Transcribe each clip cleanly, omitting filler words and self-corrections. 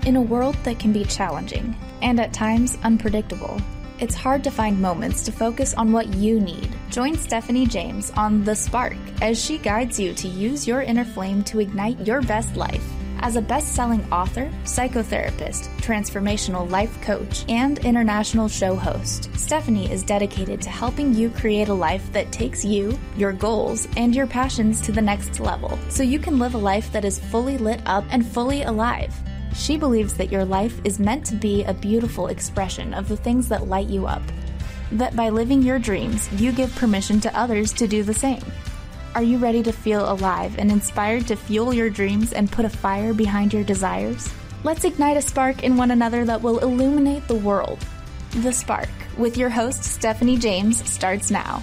In a world that can be challenging, and at times unpredictable, it's hard to find moments to focus on what you need. Join Stephanie James on The Spark as she guides you to use your inner flame to ignite your best life. As a best-selling author, psychotherapist, transformational life coach, and international show host, Stephanie is dedicated to helping you create a life that takes you, your goals, and your passions to the next level, so you can live a life that is fully lit up and fully alive. She believes that your life is meant to be a beautiful expression of the things that light you up. That by living your dreams, you give permission to others to do the same. Are you ready to feel alive and inspired to fuel your dreams and put a fire behind your desires? Let's ignite a spark in one another that will illuminate the world. The Spark, with your host, Stephanie James, starts now.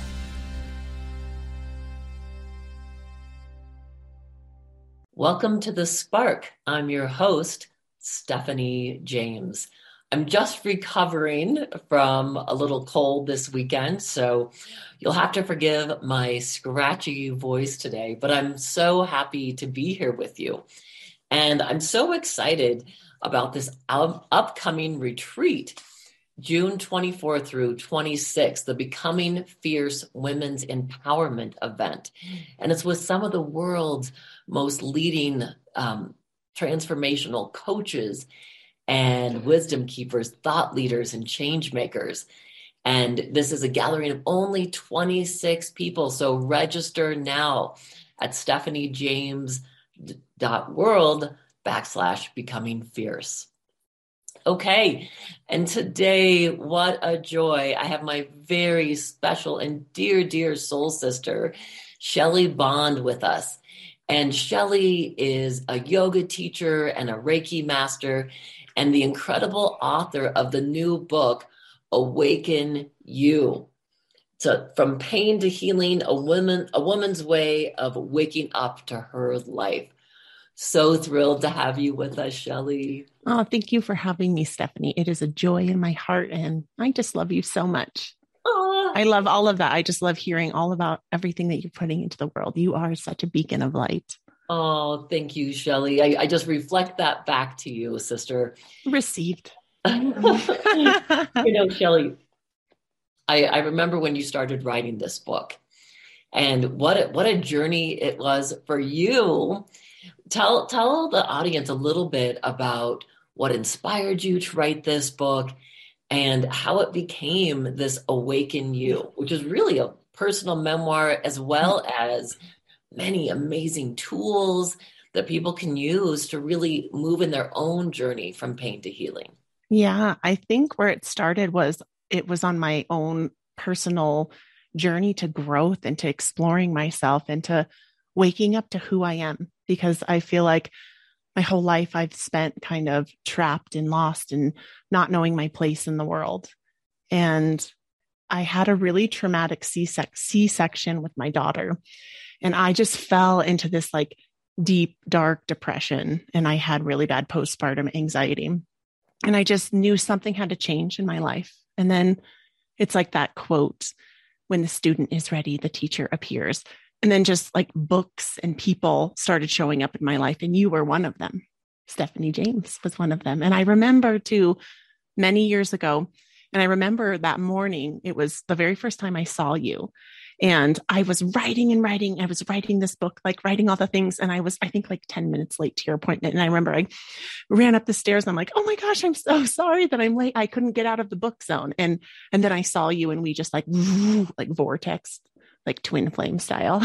Welcome to The Spark. I'm your host, Stephanie James. I'm just recovering from a little cold this weekend, so you'll have to forgive my scratchy voice today, but I'm so happy to be here with you. And I'm so excited about this upcoming retreat, June 24 through 26, the Becoming Fierce Women's Empowerment event. And it's with some of the world's most leading transformational coaches and wisdom keepers, thought leaders, and change makers. And this is a gathering of only 26 people. So register now at stephaniejames.world/becoming fierce. Okay. And today, what a joy. I have my very special and dear, dear soul sister, Shelly Bond, with us. And Shelly is a yoga teacher and a Reiki master and the incredible author of the new book, Awaken You. So from pain to healing, a woman's way of waking up to her life. So thrilled to have you with us, Shelly. Oh, thank you for having me, Stephanie. It is a joy in my heart, and I just love you so much. I love all of that. I just love hearing all about everything that you're putting into the world. You are such a beacon of light. Oh, thank you, Shelly. I just reflect that back to you, sister. Received. Shelly, I remember when you started writing this book, and what a journey it was for you. Tell the audience a little bit about what inspired you to write this book and how it became this Awaken You, which is really a personal memoir, as well as many amazing tools that people can use to really move in their own journey from pain to healing. Yeah, I think where it started was on my own personal journey to growth and to exploring myself and to waking up to who I am, because I feel like my whole life I've spent kind of trapped and lost and not knowing my place in the world. And I had a really traumatic C-section with my daughter. And I just fell into this like deep, dark depression. And I had really bad postpartum anxiety. And I just knew something had to change in my life. And then it's like that quote, when the student is ready, the teacher appears. And then just like books and people started showing up in my life. And you were one of them. Stephanie James was one of them. And I remember too, many years ago, and I remember that morning, it was the very first time I saw you. And I was writing and writing. I was writing this book, like writing all the things. And I was, I think, like 10 minutes late to your appointment. And I remember I ran up the stairs and I'm like, oh my gosh, I'm so sorry that I'm late. I couldn't get out of the book zone. And then I saw you and we just like vortex, like twin flame style.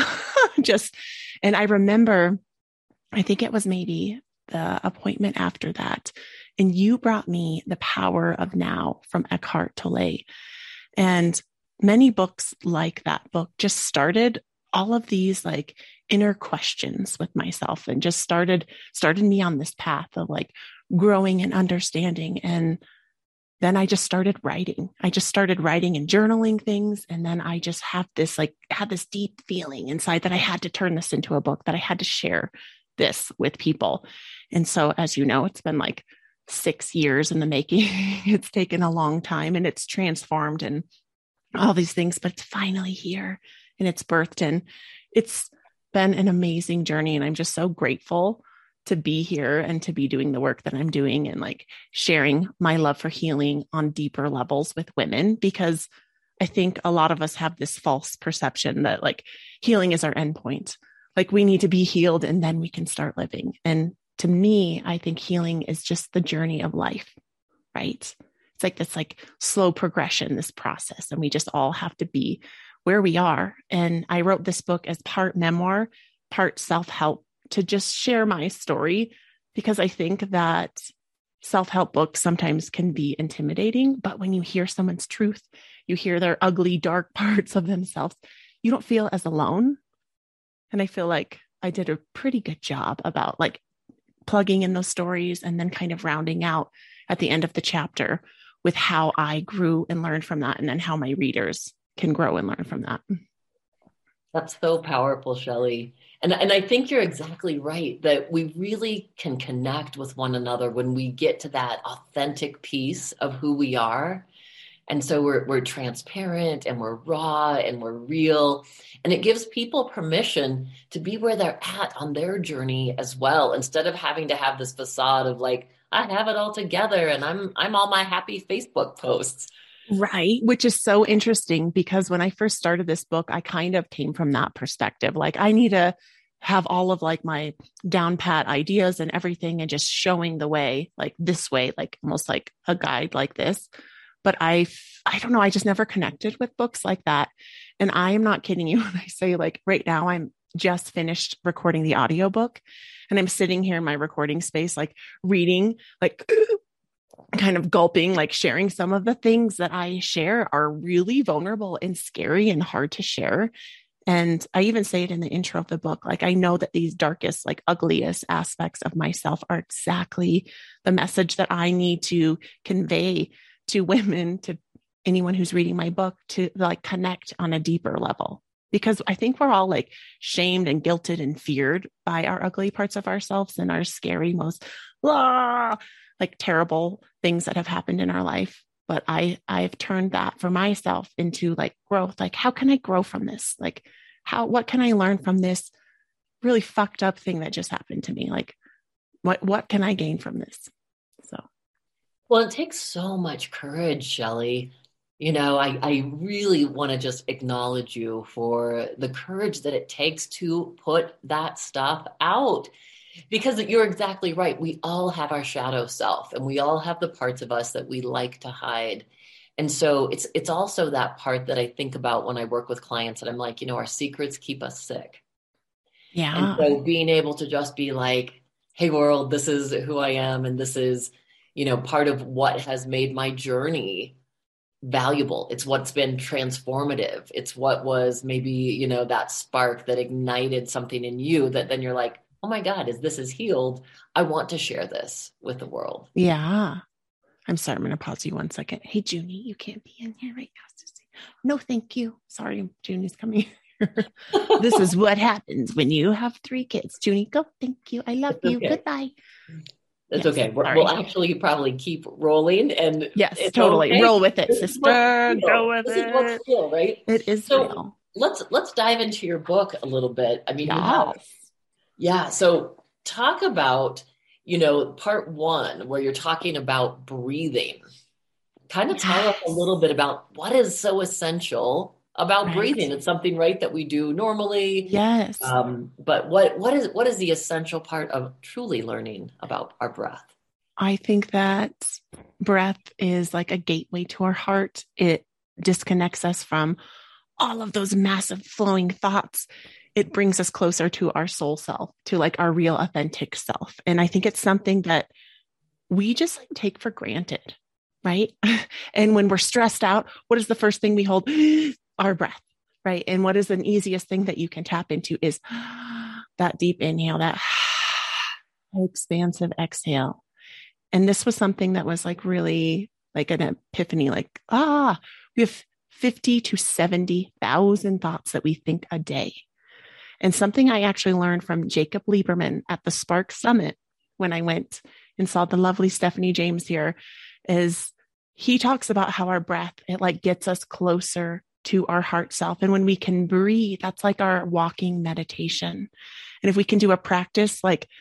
And I remember, I think it was maybe the appointment after that. And you brought me The Power of Now from Eckhart Tolle. And many books like that book just started all of these like inner questions with myself and just started me on this path of like growing and understanding. And then I just started writing. I just started writing and journaling things. And then I just had this deep feeling inside that I had to turn this into a book, that I had to share this with people. And so, as you know, it's been like 6 years in the making. It's taken a long time and it's transformed and all these things, but it's finally here and it's birthed, and it's been an amazing journey. And I'm just so grateful to be here and to be doing the work that I'm doing and like sharing my love for healing on deeper levels with women, because I think a lot of us have this false perception that like healing is our endpoint. Like we need to be healed and then we can start living. And to me, I think healing is just the journey of life, right? It's like this like slow progression, this process, and we just all have to be where we are. And I wrote this book as part memoir, part self-help, to just share my story, because I think that self-help books sometimes can be intimidating, but when you hear someone's truth, you hear their ugly, dark parts of themselves, you don't feel as alone. And I feel like I did a pretty good job about like plugging in those stories and then kind of rounding out at the end of the chapter with how I grew and learned from that, and then how my readers can grow and learn from that. That's so powerful, Shelley. And I think you're exactly right that we really can connect with one another when we get to that authentic piece of who we are. And so we're transparent and we're raw and we're real. And it gives people permission to be where they're at on their journey as well, instead of having to have this facade of like, I have it all together and I'm all my happy Facebook posts. Right. Which is so interesting, because when I first started this book, I kind of came from that perspective. Like I need to have all of like my down pat ideas and everything and just showing the way, like this way, like almost like a guide like this. But I don't know, I just never connected with books like that. And I am not kidding you when I say like right now I'm just finished recording the audiobook and I'm sitting here in my recording space, like reading, like kind of gulping, like sharing some of the things that I share are really vulnerable and scary and hard to share. And I even say it in the intro of the book. Like, I know that these darkest, like ugliest aspects of myself are exactly the message that I need to convey to women, to anyone who's reading my book, to like connect on a deeper level. Because I think we're all like shamed and guilted and feared by our ugly parts of ourselves and our scary, most like terrible things that have happened in our life. But I've turned that for myself into like growth. Like, how can I grow from this? Like, what can I learn from this really fucked up thing that just happened to me? Like, what can I gain from this? So. Well, it takes so much courage, Shelley. You know, I really want to just acknowledge you for the courage that it takes to put that stuff out. Because you're exactly right. We all have our shadow self, and we all have the parts of us that we like to hide. And so it's also that part that I think about when I work with clients, and I'm like, you know, our secrets keep us sick. Yeah. And so being able to just be like, hey, world, this is who I am. And this is, you know, part of what has made my journey valuable. It's what's been transformative. It's what was maybe, you know, that spark that ignited something in you that then you're like, oh my God, this is healed. I want to share this with the world. Yeah. I'm sorry. I'm going to pause you 1 second. Hey, Junie, you can't be in here right now. No, thank you. Sorry, Junie's coming here. This is what happens when you have 3 kids. Junie, go. Thank you. I love you. Okay. Goodbye. It's okay. We'll actually probably keep rolling. And yes, totally. Okay. Roll with it, sister. Go with this it. Is what's real, right? It is so real. Let's dive into your book a little bit. I mean, so talk about, you know, part 1, where you're talking about breathing. Kind of tell us a little bit about what is so essential about breathing. It's something, right, that we do normally. Yes. But what is the essential part of truly learning about our breath? I think that breath is like a gateway to our heart. It disconnects us from all of those massive flowing thoughts. It brings us closer to our soul self, to like our real authentic self. And I think it's something that we just like take for granted, right? And when we're stressed out, what is the first thing we hold? Our breath, right? And what is the easiest thing that you can tap into is that deep inhale, that expansive exhale. And this was something that was like really like an epiphany, like, we have 50 to 70,000 thoughts that we think a day. And something I actually learned from Jacob Lieberman at the Spark Summit when I went and saw the lovely Stephanie James here is he talks about how our breath, it like gets us closer to our heart self. And when we can breathe, that's like our walking meditation. And if we can do a practice, like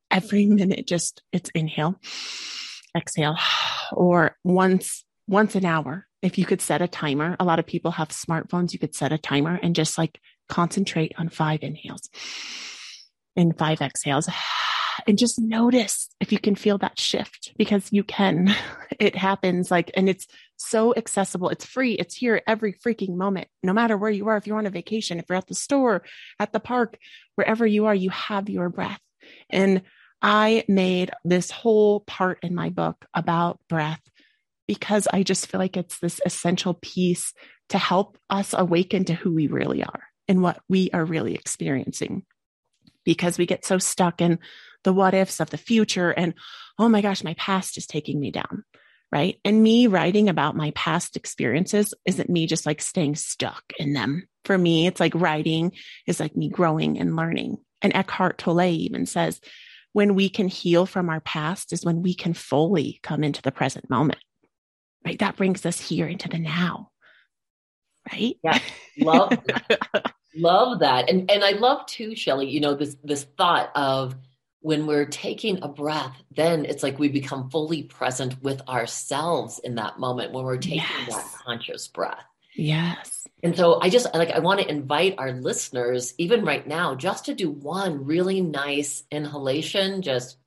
every minute, just it's inhale, exhale, or once an hour. If you could set a timer, a lot of people have smartphones, you could set a timer and just like concentrate on 5 inhales and 5 exhales. And just notice if you can feel that shift, because you can. It happens like, and it's so accessible. It's free. It's here every freaking moment, no matter where you are. If you're on a vacation, if you're at the store, at the park, wherever you are, you have your breath. And I made this whole part in my book about breath because I just feel like it's this essential piece to help us awaken to who we really are and what we are really experiencing. Because we get so stuck in the what ifs of the future and, oh my gosh, my past is taking me down, right? And me writing about my past experiences isn't me just like staying stuck in them. For me, it's like writing is like me growing and learning. And Eckhart Tolle even says, when we can heal from our past is when we can fully come into the present moment, right? That brings us here into the now, right? Yeah, love that. Love that. And I love too, Shelley, you know, this thought of when we're taking a breath, then it's like we become fully present with ourselves in that moment when we're taking that conscious breath. Yes. And so I want to invite our listeners, even right now, just to do one really nice inhalation, just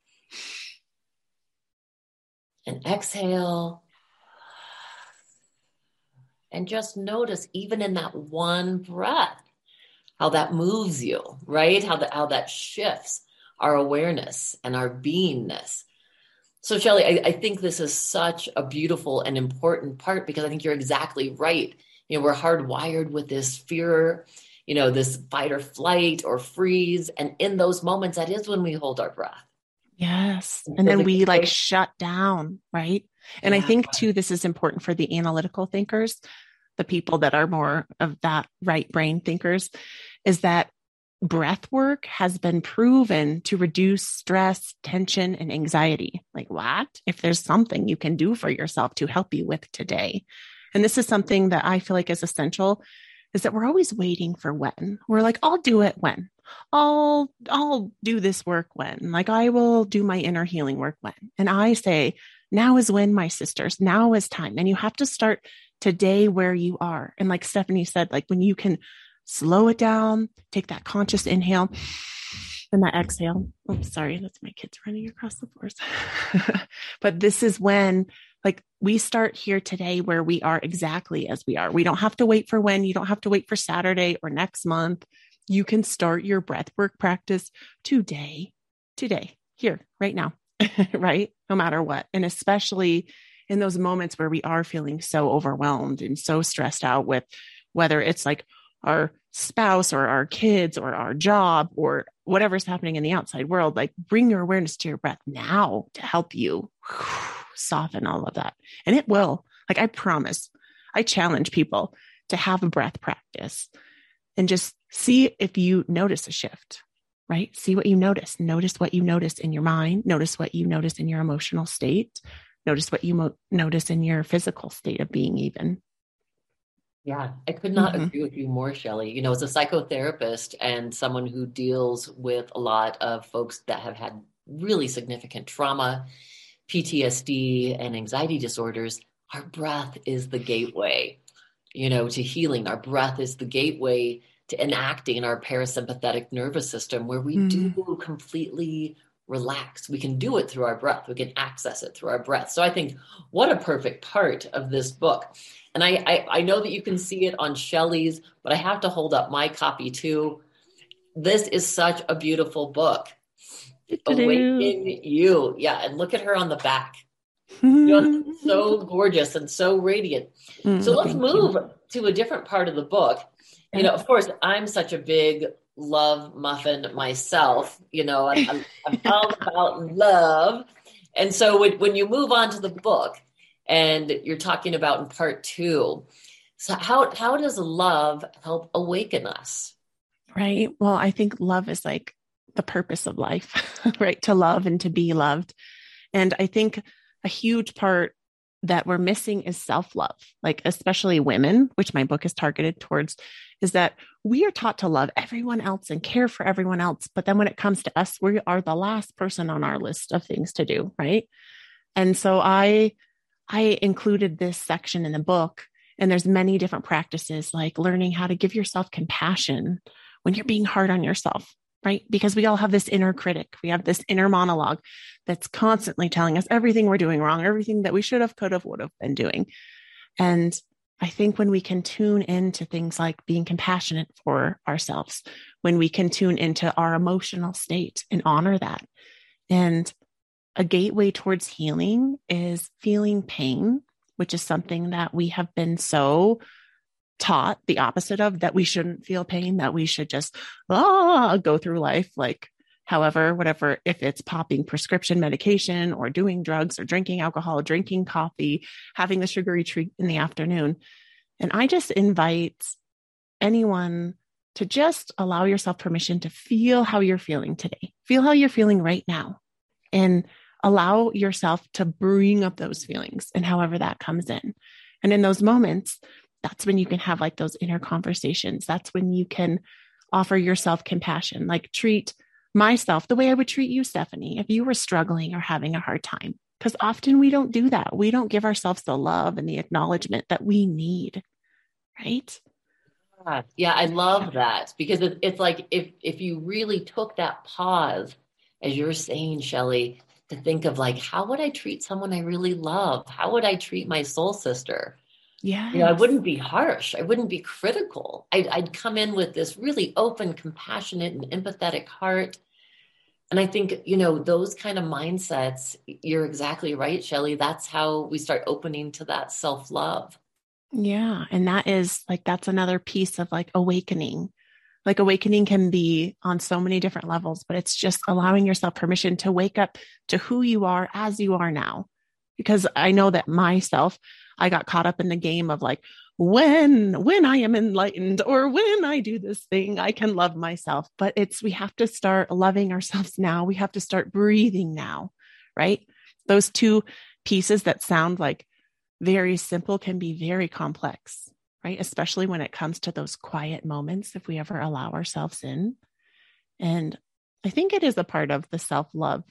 an exhale. And just notice, even in that one breath, how that moves you, right? How that shifts our awareness and our beingness. So Shelley, I think this is such a beautiful and important part, because I think you're exactly right. You know, we're hardwired with this fear, you know, this fight or flight or freeze. And in those moments, that is when we hold our breath. Yes. And then we like shut down, right? And I think too, this is important for the analytical thinkers, the people that are more of that right brain thinkers, is that breath work has been proven to reduce stress, tension, and anxiety. Like what? If there's something you can do for yourself to help you with today. And this is something that I feel like is essential, is that we're always waiting for when. We're like, I'll do it when. I'll do this work when. Like I will do my inner healing work when. And I say, now is when, my sisters, now is time. And you have to start today where you are. And like Stephanie said, like when you can slow it down, take that conscious inhale and that exhale. Oh, sorry, that's my kids running across the floors. But this is when like we start here today where we are exactly as we are. We don't have to wait for when. You don't have to wait for Saturday or next month. You can start your breath work practice today, here, right now, right? No matter what. And especially in those moments where we are feeling so overwhelmed and so stressed out with whether it's like our spouse or our kids or our job or whatever's happening in the outside world, like bring your awareness to your breath now to help you soften all of that. And it will, like, I promise, I challenge people to have a breath practice and just see if you notice a shift, right? See what you notice. Notice what you notice in your mind. Notice what you notice in your emotional state. Notice what you notice in your physical state of being even. Yeah, I could not agree with you more, Shelley. You know, as a psychotherapist and someone who deals with a lot of folks that have had really significant trauma, PTSD, and anxiety disorders, our breath is the gateway, you know, to healing. Our breath is the gateway to enacting our parasympathetic nervous system, where we do completely relax. We can do it through our breath. We can access it through our breath. So I think what a perfect part of this book. And I know that you can see it on Shelley's, but I have to hold up my copy too. This is such a beautiful book. Awaken You. Yeah. And look at her on the back. Just so gorgeous and so radiant. So let's move to a different part of the book. You know, of course, I'm such a big love muffin myself. You know, I'm all about love. And so when you move on to the book, and you're talking about in part 2, so how does love help awaken us? Right. Well, I think love is like the purpose of life, right? To love and to be loved. And I think a huge part that we're missing is self-love, like especially women, which my book is targeted towards, is that we are taught to love everyone else and care for everyone else. But then when it comes to us, we are the last person on our list of things to do. Right. And so I included this section in the book, and there's many different practices, like learning how to give yourself compassion when you're being hard on yourself, right? Because we all have this inner critic. We have this inner monologue that's constantly telling us everything we're doing wrong, everything that we should have, could have, would have been doing. And I think when we can tune into things like being compassionate for ourselves, when we can tune into our emotional state and honor that, and a gateway towards healing is feeling pain, which is something that we have been so taught the opposite of, that we shouldn't feel pain, that we should just go through life like however, whatever, if it's popping prescription medication or doing drugs or drinking alcohol, drinking coffee, having the sugary treat in the afternoon. And I just invite anyone to just allow yourself permission to feel how you're feeling today. Feel how you're feeling right now, and allow yourself to bring up those feelings and however that comes in. And in those moments, that's when you can have like those inner conversations. That's when you can offer yourself compassion, like treat myself the way I would treat you, Stephanie, if you were struggling or having a hard time. Because often we don't do that. We don't give ourselves the love and the acknowledgement that we need, right? Yeah, I love that, because it's like if you really took that pause, as you're saying, Shelley, to think of like, how would I treat someone I really love? How would I treat my soul sister? Yeah. I wouldn't be harsh. I wouldn't be critical. I'd come in with this really open, compassionate, and empathetic heart. And I think, those kind of mindsets, you're exactly right, Shelley. That's how we start opening to that self-love. Yeah. And that's another piece of like awakening. Like awakening can be on so many different levels, but it's just allowing yourself permission to wake up to who you are as you are now. Because I know that myself, I got caught up in the game of like, when I am enlightened or when I do this thing, I can love myself. But we have to start loving ourselves now. We have to start breathing now, right? Those two pieces that sound like very simple can be very complex, right? Especially when it comes to those quiet moments, if we ever allow ourselves in. And I think it is a part of the self-love.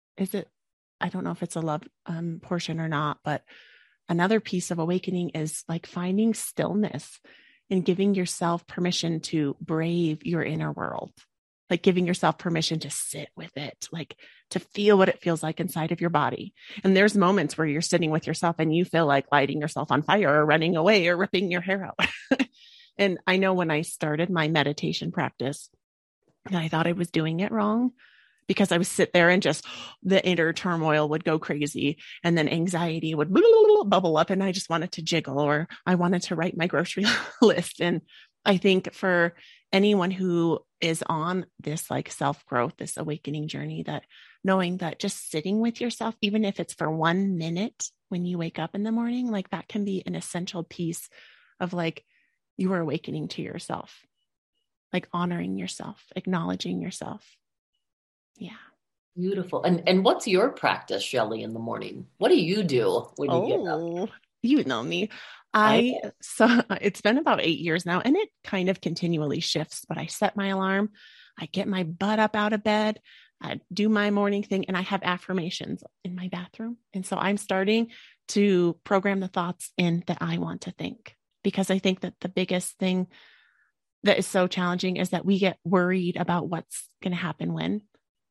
I don't know if it's a love portion or not, but another piece of awakening is like finding stillness and giving yourself permission to brave your inner world, like giving yourself permission to sit with it, like to feel what it feels like inside of your body. And there's moments where you're sitting with yourself and you feel like lighting yourself on fire or running away or ripping your hair out. And I know when I started my meditation practice, I thought I was doing it wrong, because I would sit there and just the inner turmoil would go crazy, and then anxiety would bubble up and I just wanted to jiggle, or I wanted to write my grocery list. And I think for anyone who is on this like self-growth, this awakening journey, that knowing that just sitting with yourself, even if it's for 1 minute when you wake up in the morning, like that can be an essential piece of like you are awakening to yourself, like honoring yourself, acknowledging yourself. Yeah. Beautiful. And what's your practice, Shelley, in the morning? What do you do when you get up? You know me. So it's been about 8 years now, and it kind of continually shifts, but I set my alarm. I get my butt up out of bed. I do my morning thing, and I have affirmations in my bathroom. And so I'm starting to program the thoughts in that I want to think, because I think that the biggest thing that is so challenging is that we get worried about what's going to happen when,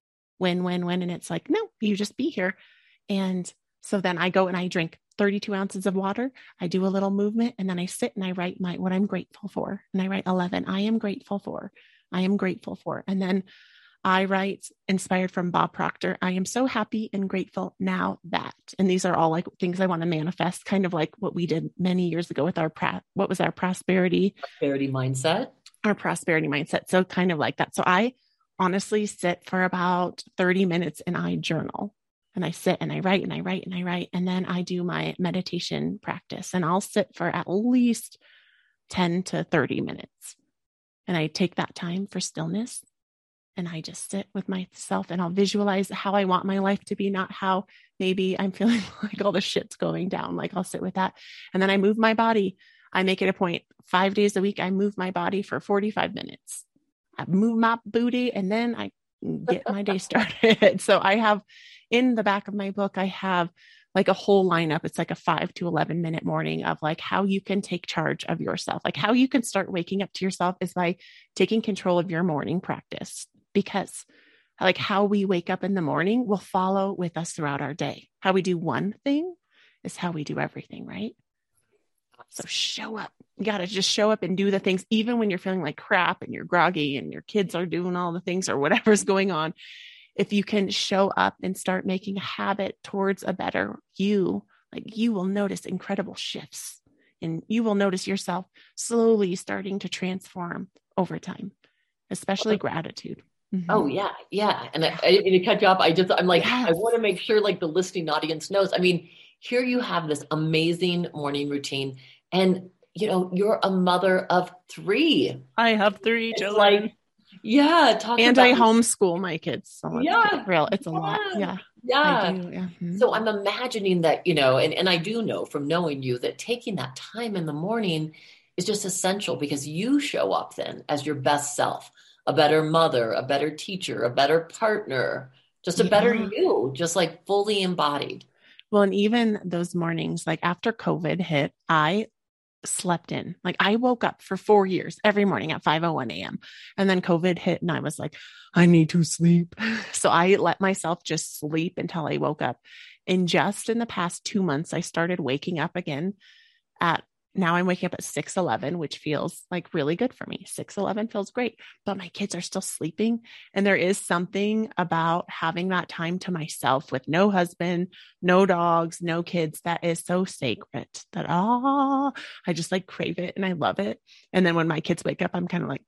and it's like, no, you just be here. And so then I go and I drink 32 ounces of water. I do a little movement, and then I sit and I write what I'm grateful for. And I write 11, I am grateful for. And then I write, inspired from Bob Proctor, I am so happy and grateful now that, and these are all like things I want to manifest, kind of like what we did many years ago with our prosperity mindset, our prosperity mindset. So kind of like that. So I honestly sit for about 30 minutes and I journal, and I sit and I write and I write and I write. And then I do my meditation practice, and I'll sit for at least 10 to 30 minutes. And I take that time for stillness. and I just sit with myself and I'll visualize how I want my life to be, not how maybe I'm feeling like all the shit's going down. Like I'll sit with that. And then I move my body. I make it a point 5 days a week. I move my body for 45 minutes. I move my booty and then I get my day started. So I have in the back of my book, I have like a whole lineup. It's like a 5 to 11 minute morning of like how you can take charge of yourself. Like how you can start waking up to yourself is by taking control of your morning practice, because like how we wake up in the morning will follow with us throughout our day. How we do one thing is how we do everything, right? So show up. You got to just show up and do the things, even when you're feeling like crap and you're groggy and your kids are doing all the things or whatever's going on. If you can show up and start making a habit towards a better you, like you will notice incredible shifts and you will notice yourself slowly starting to transform over time, especially gratitude. Mm-hmm. Oh yeah. Yeah. And I didn't mean to cut you off. I'm like, yes. I want to make sure like the listening audience knows. I mean, here you have this amazing morning routine and you're a mother of 3. I have 3 children. Like, yeah. And I homeschool my kids. So yeah. Real. It's a lot. Yeah. Yeah. Yeah. Mm-hmm. So I'm imagining that, and I do know from knowing you that taking that time in the morning is just essential because you show up then as your best self, a better mother, a better teacher, a better partner, just a better you, just like fully embodied. Well, and even those mornings, like after COVID hit, I slept in. Like I woke up for 4 years every morning at 5:01 a.m. And then COVID hit and I was like, I need to sleep. So I let myself just sleep until I woke up. And just in the past 2 months, I started waking up again now I'm waking up at 6:11, which feels like really good for me. 6:11 feels great, but my kids are still sleeping. And there is something about having that time to myself with no husband, no dogs, no kids that is so sacred that, I just like crave it and I love it. And then when my kids wake up, I'm kind of like,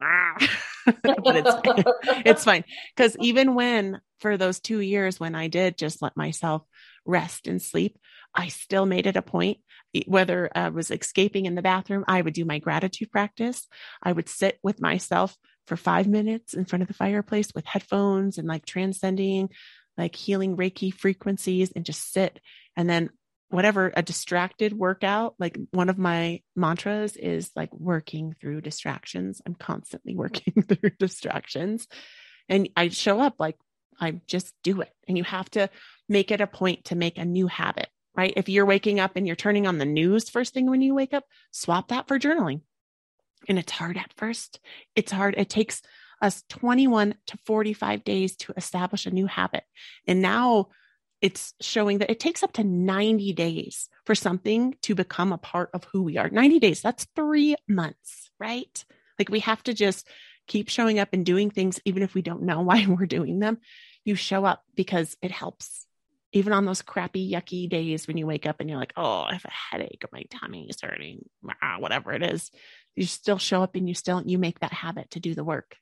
but it's fine. Because even when for those 2 years, when I did just let myself rest and sleep, I still made it a point, whether I was escaping in the bathroom, I would do my gratitude practice. I would sit with myself for 5 minutes in front of the fireplace with headphones and like transcending, like healing Reiki frequencies and just sit. And then whatever, a distracted workout, like one of my mantras is like working through distractions. I'm constantly working through distractions. And I show up like I just do it. And you have to make it a point to make a new habit, right? If you're waking up and you're turning on the news first thing when you wake up, swap that for journaling. And it's hard at first. It's hard. It takes us 21 to 45 days to establish a new habit. And now it's showing that it takes up to 90 days for something to become a part of who we are. 90 days, that's 3 months, right? Like we have to just keep showing up and doing things, even if we don't know why we're doing them. You show up because it helps. Even on those crappy, yucky days when you wake up and you're like, oh, I have a headache or my tummy is hurting, whatever it is, you still show up and you make that habit to do the work.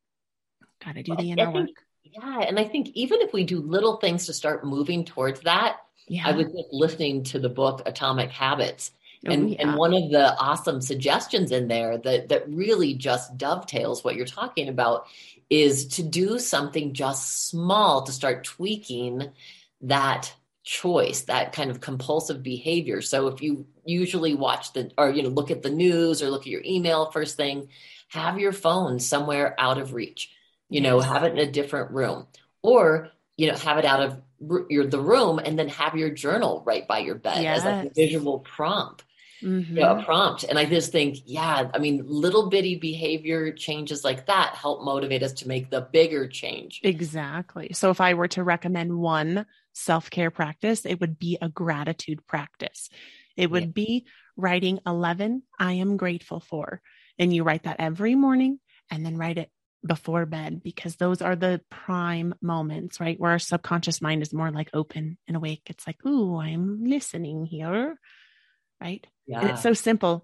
Got to do the inner work. Yeah. And I think even if we do little things to start moving towards that, I was just listening to the book Atomic Habits. And one of the awesome suggestions in there that really just dovetails what you're talking about is to do something just small to start tweaking that choice, that kind of compulsive behavior. So if you usually watch look at the news or look at your email first thing, have your phone somewhere out of reach, have it in a different room, or, have it out of the room and then have your journal right by your bed as like a visual prompt. Mm-hmm. A prompt. And I just think, little bitty behavior changes like that help motivate us to make the bigger change. Exactly. So if I were to recommend one self-care practice, it would be a gratitude practice. It would be writing 11 I am grateful for. And you write that every morning and then write it before bed, because those are the prime moments, right? Where our subconscious mind is more like open and awake. It's like, ooh, I'm listening here. Right. Yeah. And it's so simple.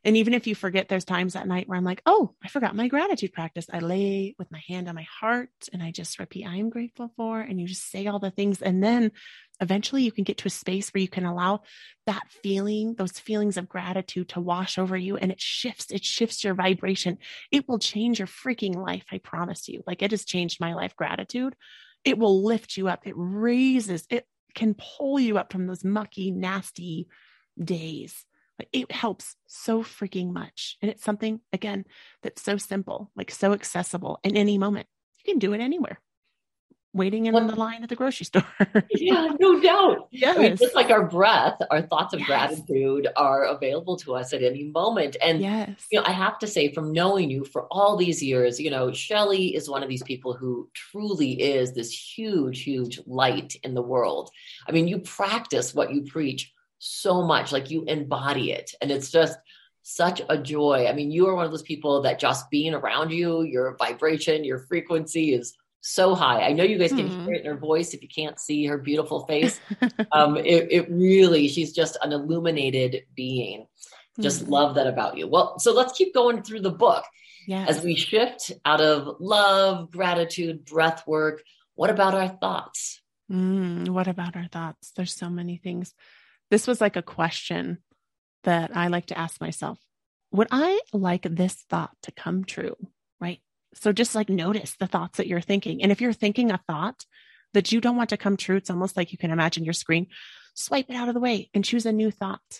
And even if you forget, there's times at night where I'm like, oh, I forgot my gratitude practice. I lay with my hand on my heart and I just repeat, I am grateful for, and you just say all the things. And then eventually you can get to a space where you can allow that feeling, those feelings of gratitude to wash over you. And it shifts your vibration. It will change your freaking life. I promise you. Like, it has changed my life. Gratitude. It will lift you up. It raises, it can pull you up from those mucky, nasty days. Like, it helps so freaking much. And it's something, again, that's so simple, like so accessible in any moment. You can do it anywhere. Waiting in the line at the grocery store. Yeah, no doubt. Yes. I mean, just like our breath, our thoughts of gratitude are available to us at any moment. And, I have to say, from knowing you for all these years, Shelley is one of these people who truly is this huge, huge light in the world. I mean, you practice what you preach so much, like you embody it. And it's just such a joy. I mean, you are one of those people that just being around you, your vibration, your frequency is so high. I know you guys can hear it in her voice if you can't see her beautiful face. It really, she's just an illuminated being. Just love that about you. Well, so let's keep going through the book. As we shift out of love, gratitude, breath work, what about our thoughts? What about our thoughts? There's so many things. This was like a question that I like to ask myself. Would I like this thought to come true? Right? So just like notice the thoughts that you're thinking. And if you're thinking a thought that you don't want to come true, it's almost like you can imagine your screen, swipe it out of the way and choose a new thought.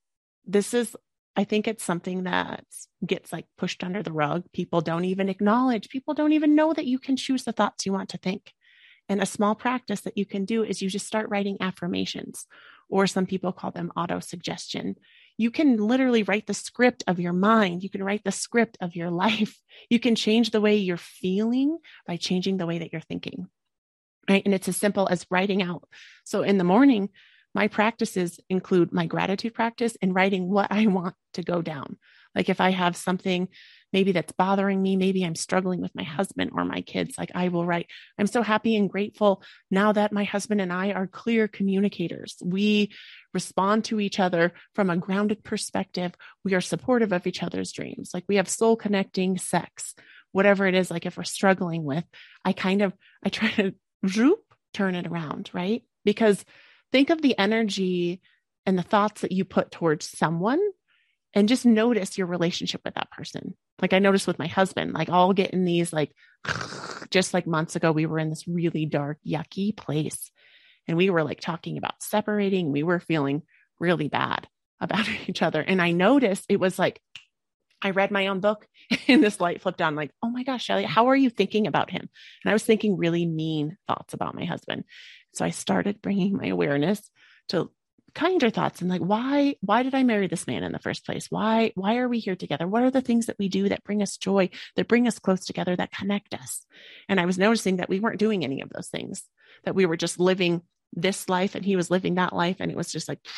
I think it's something that gets like pushed under the rug. People don't even acknowledge, people don't even know that you can choose the thoughts you want to think. And a small practice that you can do is you just start writing affirmations, or some people call them auto-suggestion. You can literally write the script of your mind. You can write the script of your life. You can change the way you're feeling by changing the way that you're thinking, right? And it's as simple as writing out. So in the morning, my practices include my gratitude practice and writing what I want to go down. Like if I have something maybe that's bothering me, maybe I'm struggling with my husband or my kids, like I will write, I'm so happy and grateful now that my husband and I are clear communicators. We respond to each other from a grounded perspective. We are supportive of each other's dreams. Like we have soul connecting sex, whatever it is. Like if we're struggling with, I try to turn it around, right? Because think of the energy and the thoughts that you put towards someone and just notice your relationship with that person. Like I noticed with my husband, like I'll get in these, like, just like months ago, we were in this really dark, yucky place and we were like talking about separating. We were feeling really bad about each other. And I noticed it was like, I read my own book and this light flipped on, like, oh my gosh, Shelley, how are you thinking about him? And I was thinking really mean thoughts about my husband. So I started bringing my awareness to kinder thoughts and like, why did I marry this man in the first place? Why are we here together? What are the things that we do that bring us joy, that bring us close together, that connect us? And I was noticing that we weren't doing any of those things, that we were just living this life and he was living that life. And it was just like,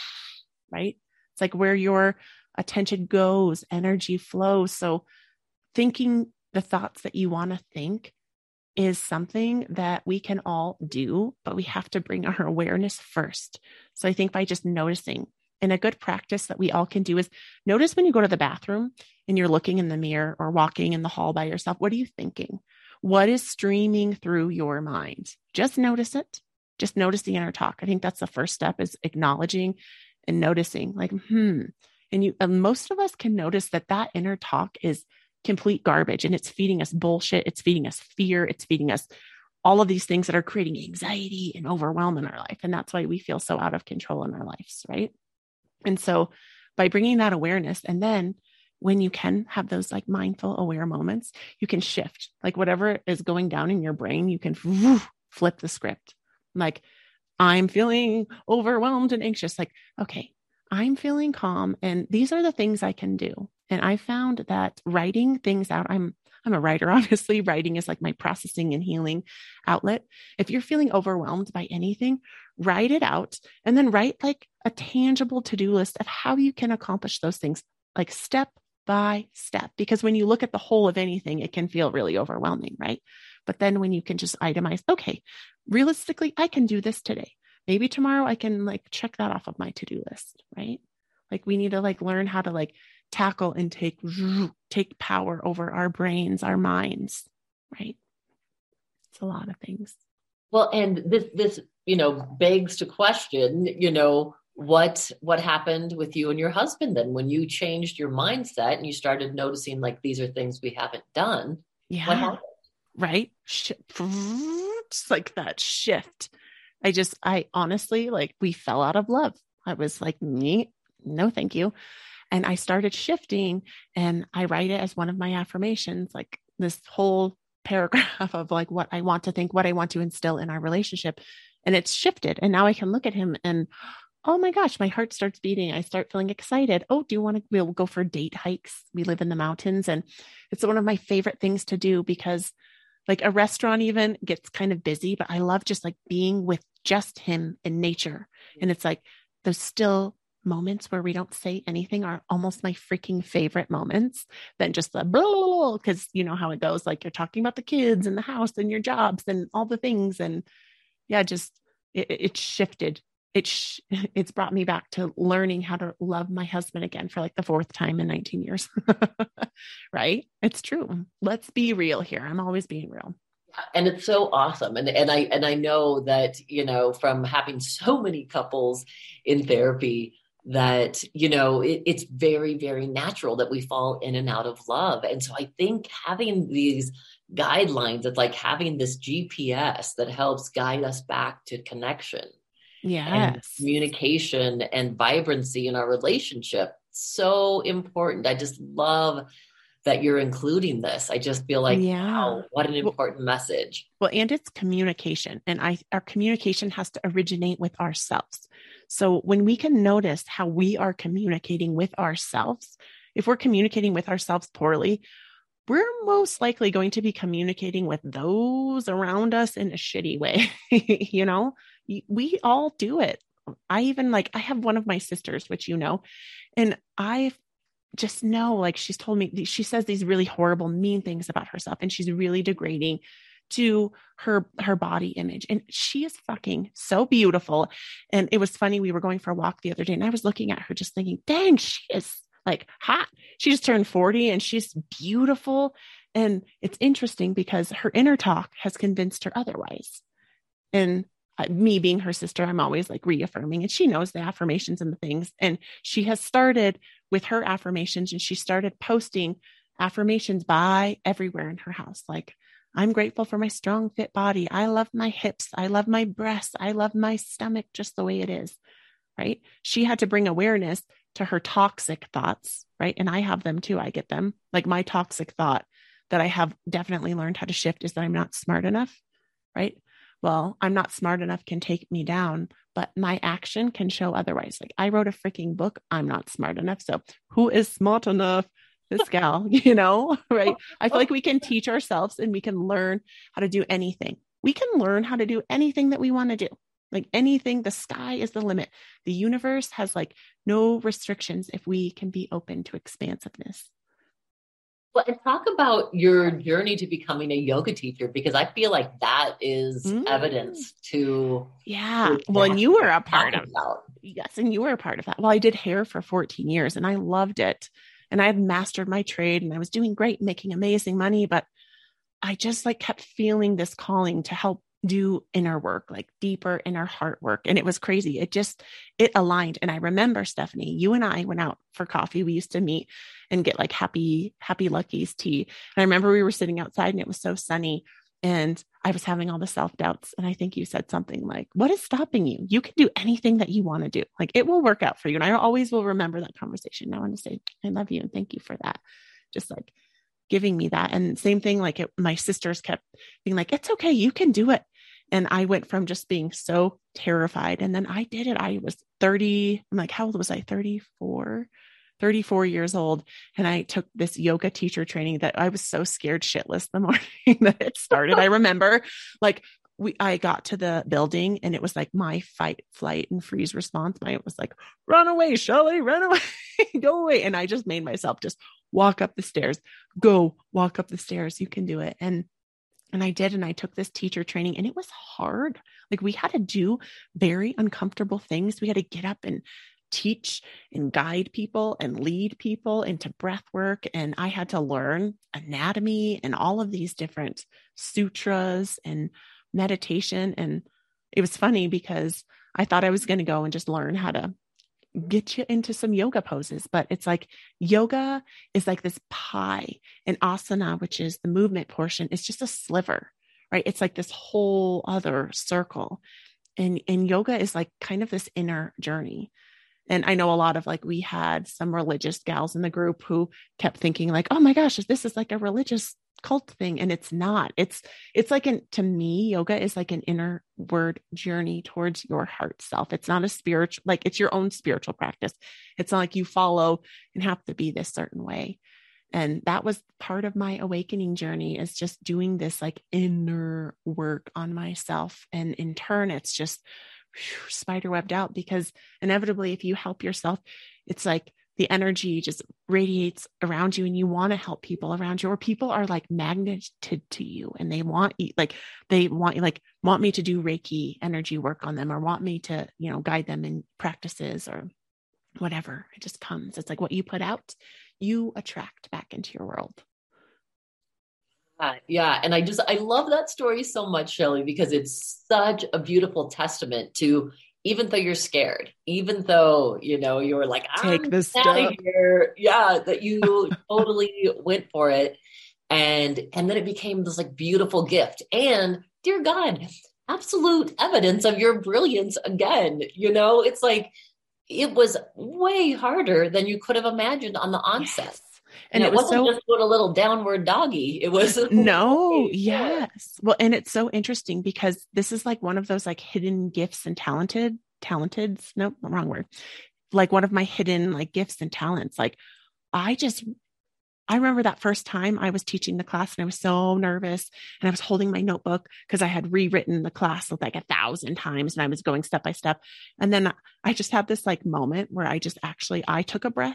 right? It's like where your attention goes, energy flows. So thinking the thoughts that you want to think is something that we can all do, but we have to bring our awareness first. So I think by just noticing, and a good practice that we all can do is notice when you go to the bathroom and you're looking in the mirror or walking in the hall by yourself, what are you thinking? What is streaming through your mind? Just notice it. Just notice the inner talk. I think that's the first step, is acknowledging and noticing, like, And most of us can notice that inner talk is complete garbage and it's feeding us bullshit. It's feeding us fear. It's feeding us all of these things that are creating anxiety and overwhelm in our life. And that's why we feel so out of control in our lives, right? And so by bringing that awareness, and then when you can have those like mindful, aware moments, you can shift, like whatever is going down in your brain, you can flip the script. Like, I'm feeling overwhelmed and anxious. Like, okay, I'm feeling calm and these are the things I can do. And I found that writing things out, I'm a writer, obviously. Writing is like my processing and healing outlet. If you're feeling overwhelmed by anything, write it out and then write like a tangible to-do list of how you can accomplish those things, like step by step. Because when you look at the whole of anything, it can feel really overwhelming, right? But then when you can just itemize, okay, realistically, I can do this today. Maybe tomorrow I can like check that off of my to-do list, right? Like we need to like learn how to like tackle and take power over our brains, our minds, right? It's a lot of things. Well, and this, begs to question, what happened with you and your husband then when you changed your mindset and you started noticing like, these are things we haven't done. Yeah. What happened? Right. Just like that shift. I honestly, like, we fell out of love. I was like, no, thank you. And I started shifting, and I write it as one of my affirmations, like this whole paragraph of like what I want to think, what I want to instill in our relationship. And it's shifted. And now I can look at him and, oh my gosh, my heart starts beating. I start feeling excited. Oh, we'll go for date hikes. We live in the mountains, and it's one of my favorite things to do, because like a restaurant even gets kind of busy, but I love just like being with just him in nature. And it's like those still moments where we don't say anything are almost my freaking favorite moments than just the blah, because you know how it goes. Like you're talking about the kids and the house and your jobs and all the things. And yeah, just it shifted. It's brought me back to learning how to love my husband again for like the fourth time in 19 years. Right? It's true. Let's be real here. I'm always being real. And it's so awesome. And I know that, from having so many couples in therapy, that, it's very, very natural that we fall in and out of love. And so I think having these guidelines, it's like having this GPS that helps guide us back to connection. Yes. And communication and vibrancy in our relationship. So important. I just love that you're including this. I just feel like, wow, what an important message. Well, and it's communication. And our communication has to originate with ourselves. So when we can notice how we are communicating with ourselves, if we're communicating with ourselves poorly, we're most likely going to be communicating with those around us in a shitty way. We all do it. I have one of my sisters, which and I just know, like, she's told me, she says these really horrible, mean things about herself, and she's really degrading to her body image. And she is fucking so beautiful. And it was funny. We were going for a walk the other day, and I was looking at her just thinking, dang, she is like hot. She just turned 40 and she's beautiful. And it's interesting because her inner talk has convinced her otherwise. And me being her sister, I'm always like reaffirming, and she knows the affirmations and the things. And she has started with her affirmations, and she started posting affirmations by everywhere in her house. Like, I'm grateful for my strong, fit body. I love my hips. I love my breasts. I love my stomach just the way it is. Right. She had to bring awareness to her toxic thoughts. Right. And I have them too. I get them. Like, my toxic thought that I have definitely learned how to shift is that I'm not smart enough. Right. Well, I'm not smart enough can take me down, but my action can show otherwise. Like, I wrote a freaking book. I'm not smart enough. So who is smart enough? This gal, right? I feel like we can teach ourselves, and we can learn how to do anything. We can learn how to do anything that we want to do. Like anything, the sky is the limit. The universe has like no restrictions if we can be open to expansiveness. Well, and talk about your journey to becoming a yoga teacher, because I feel like that is evidence to. Yeah. Well, and you were a part of that. Yes. And you were a part of that. Well, I did hair for 14 years and I loved it. And I had mastered my trade and I was doing great, making amazing money, but I just like kept feeling this calling to help do inner work, like deeper inner heart work. And it was crazy. It aligned. And I remember, Stephanie, you and I went out for coffee. We used to meet and get like happy Lucky's tea. And I remember we were sitting outside and it was so sunny and I was having all the self-doubts. And I think you said something like, what is stopping you? You can do anything that you want to do. Like, it will work out for you. And I always will remember that conversation. I want to say, I love you and thank you for that. Just like giving me that. And same thing, like my sisters kept being like, it's okay, you can do it. And I went from just being so terrified. And then I did it. I was 30. I'm like, how old was I? 34 years old. And I took this yoga teacher training that I was so scared shitless the morning that it started. I remember like I got to the building and it was like my fight, flight, and freeze response. It was like, run away, Shelley, run away, go away. And I just made myself just walk up the stairs, go walk up the stairs. You can do it. And I did. And I took this teacher training and it was hard. Like, we had to do very uncomfortable things. We had to get up and teach and guide people and lead people into breath work. And I had to learn anatomy and all of these different sutras and meditation. And it was funny because I thought I was going to go and just learn how to get you into some yoga poses, but it's like yoga is like this pie, and asana, which is the movement portion, is just a sliver, right? It's like this whole other circle. And yoga is like kind of this inner journey. And I know a lot of like, we had some religious gals in the group who kept thinking like, oh my gosh, this is like a religious cult thing. And it's not. It's like, to me, yoga is like an inward journey towards your heart self. It's not a spiritual, like it's your own spiritual practice. It's not like you follow and have to be this certain way. And that was part of my awakening journey, is just doing this like inner work on myself. And in turn, it's just spiderwebbed out, because inevitably, if you help yourself, it's like the energy just radiates around you, and you want to help people around you, or people are like magneted to you, and they want you, like they want you, like want me to do Reiki energy work on them, or want me to, guide them in practices or whatever. It just comes. It's like what you put out, you attract back into your world. Yeah. And I love that story so much, Shelley, because it's such a beautiful testament to, even though you're scared, even though, you're like, take this out of here. Yeah. That you totally went for it. And then it became this like beautiful gift, and dear God, absolute evidence of your brilliance again. It's like, it was way harder than you could have imagined on the onset. Yes. And it wasn't just a little downward doggy. It was no, yes. Well, and it's so interesting because this is like one of those like hidden gifts and talenteds. Nope, wrong word. Like one of my hidden like gifts and talents. Like I remember that first time I was teaching the class, and I was so nervous, and I was holding my notebook because I had rewritten the class like 1,000 times, and I was going step by step. And then I just had this like moment where I took a breath.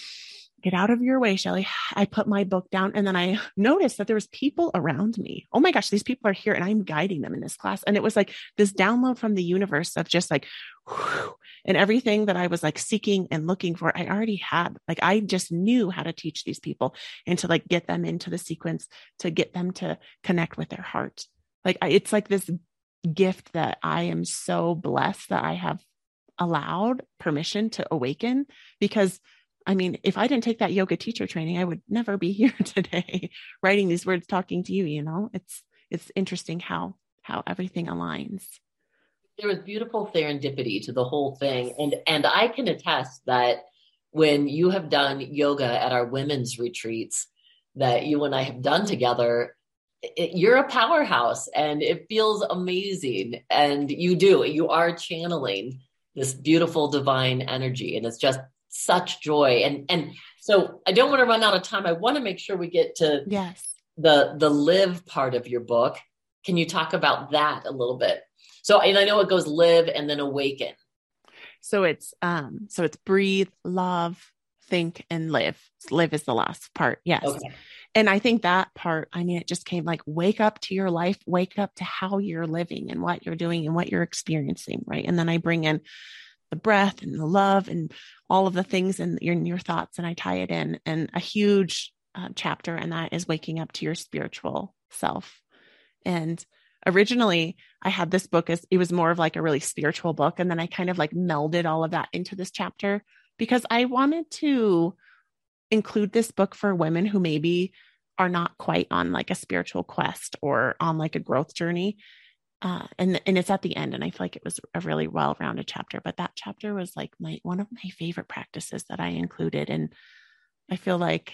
Get out of your way, Shelley. I put my book down, and then I noticed that there was people around me. Oh my gosh, these people are here, and I'm guiding them in this class. And it was like this download from the universe of just like, whew, and everything that I was like seeking and looking for, I already had. Like, I just knew how to teach these people and to like get them into the sequence, to get them to connect with their heart. Like, it's like this gift that I am so blessed that I have allowed permission to awaken, because I mean, if I didn't take that yoga teacher training, I would never be here today writing these words, talking to you. It's interesting how everything aligns. There was beautiful serendipity to the whole thing. And I can attest that when you have done yoga at our women's retreats that you and I have done together, you're a powerhouse, and it feels amazing. And you are channeling this beautiful divine energy. And it's just such joy. And so I don't want to run out of time. I want to make sure we get to the live part of your book. Can you talk about that a little bit? So, and I know it goes live and then awaken. So it's breathe, love, think, and live. Live is the last part. Yes. Okay. And I think that part, it just came like, wake up to your life, wake up to how you're living and what you're doing and what you're experiencing. Right. And then I bring in the breath and the love and all of the things in your thoughts, and I tie it in. And a huge chapter in that is waking up to your spiritual self. And originally I had this book as it was more of like a really spiritual book. And then I kind of like melded all of that into this chapter, because I wanted to include this book for women who maybe are not quite on like a spiritual quest or on like a growth journey. And it's at the end, and I feel like it was a really well-rounded chapter, but that chapter was like one of my favorite practices that I included. And I feel like,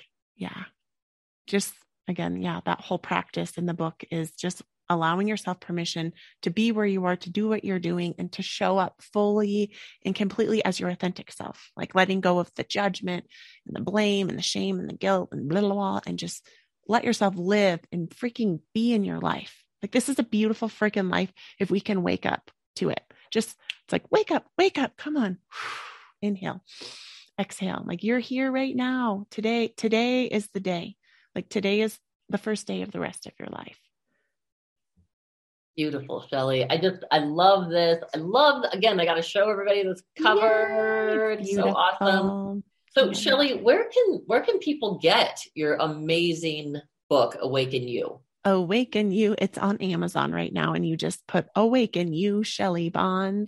that whole practice in the book is just allowing yourself permission to be where you are, to do what you're doing, and to show up fully and completely as your authentic self, like letting go of the judgment and the blame and the shame and the guilt and blah, blah, blah, and just let yourself live and freaking be in your life. Like, this is a beautiful freaking life if we can wake up to it. It's like, wake up, come on. Inhale, exhale. Like, you're here right now. Today is the day. Like, today is the first day of the rest of your life. Beautiful, Shelley. I love this. Again, I got to show everybody this cover. Yay, It's so awesome. beautiful. So, Yeah. Shelley, where can people get your amazing book, Awaken You? Awaken You. It's on Amazon right now. And you just put Awaken You, Shelley Bond.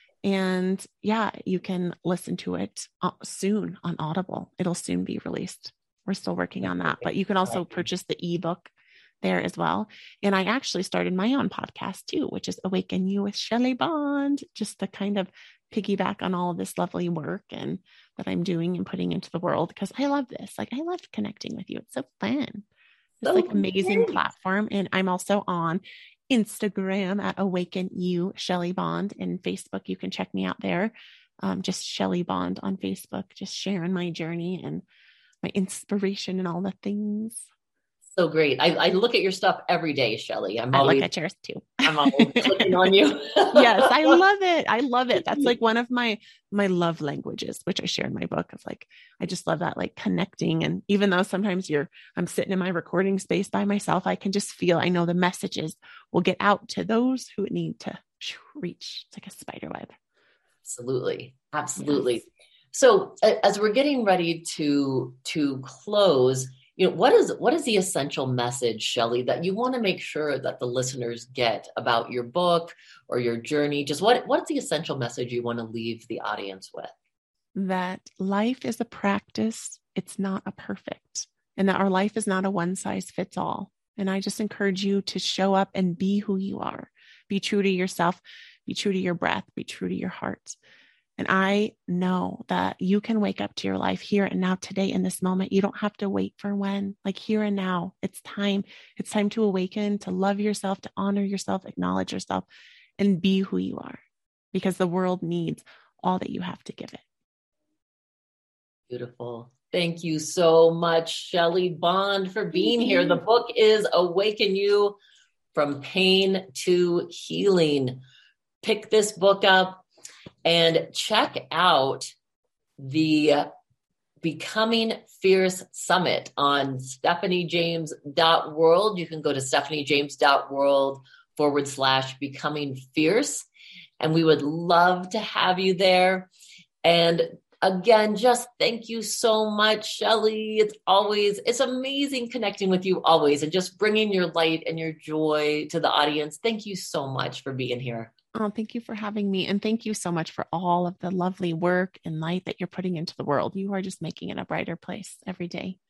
And yeah, you can listen to it soon on Audible. It'll soon be released. We're still working on that, but you can also purchase the ebook there as well. And I actually started my own podcast too, which is Awaken You with Shelley Bond, just to kind of piggyback on all of this lovely work and that I'm doing and putting into the world, because I love this. Like, I love connecting with you. It's so fun. It's like amazing platform. And I'm also on Instagram at Awaken You Shelley Bond, and Facebook. You can check me out there. Just Shelley Bond on Facebook, just sharing my journey and my inspiration and all the things. So great. I look at your stuff every day, Shelley. I look at yours too. I'm always clicking on you. Yes, I love it. I love it. That's like one of my love languages, which I share in my book. Of like, I just love that, like connecting. And even though sometimes I'm sitting in my recording space by myself, I can just feel, I know the messages will get out to those who need to reach. It's like a spider web. Absolutely. Absolutely. Yes. So as we're getting ready to close, what is the essential message, Shelley, that you want to make sure that the listeners get about your book or your journey? Just what's the essential message you want to leave the audience with? That life is a practice. It's not a perfect, and that our life is not a one size fits all. And I just encourage you to show up and be who you are. Be true to yourself, be true to your breath, be true to your heart. And I know that you can wake up to your life here and now, today, in this moment. You don't have to wait for when, like here and now. It's time. It's time to awaken, to love yourself, to honor yourself, acknowledge yourself, and be who you are, because the world needs all that you have to give it. Beautiful. Thank you so much, Shelley Bond, for being here. The book is Awaken You: From Pain to Healing. Pick this book up and check out the Becoming Fierce Summit on stephaniejames.world. You can go to stephaniejames.world/becoming fierce. And we would love to have you there. And again, just thank you so much, Shelley. It's amazing connecting with you always, and just bringing your light and your joy to the audience. Thank you so much for being here. Oh, thank you for having me. And thank you so much for all of the lovely work and light that you're putting into the world. You are just making it a brighter place every day.